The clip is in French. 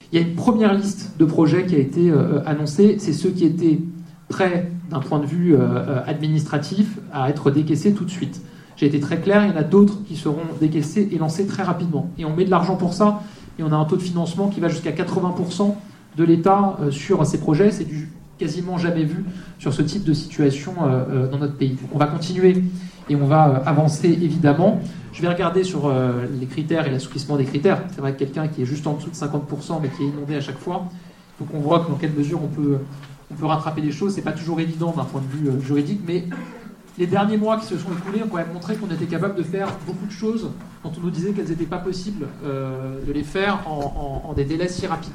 Il y a une première liste de projets qui a été annoncée. C'est ceux qui étaient prêts, d'un point de vue administratif, à être décaissés tout de suite. J'ai été très clair, il y en a d'autres qui seront décaissés et lancés très rapidement. Et on met de l'argent pour ça, et on a un taux de financement qui va jusqu'à 80% de l'État sur ces projets. C'est du quasiment jamais vu sur ce type de situation dans notre pays. On va continuer et on va avancer évidemment. Je vais regarder sur les critères et l'assouplissement des critères. C'est vrai que quelqu'un qui est juste en dessous de 50% mais qui est inondé à chaque fois, il faut qu'on voit dans quelle mesure on peut rattraper les choses. C'est pas toujours évident d'un point de vue juridique, mais les derniers mois qui se sont écoulés ont quand même montré qu'on était capable de faire beaucoup de choses dont on nous disait qu'elles n'étaient pas possibles de les faire en des délais si rapides.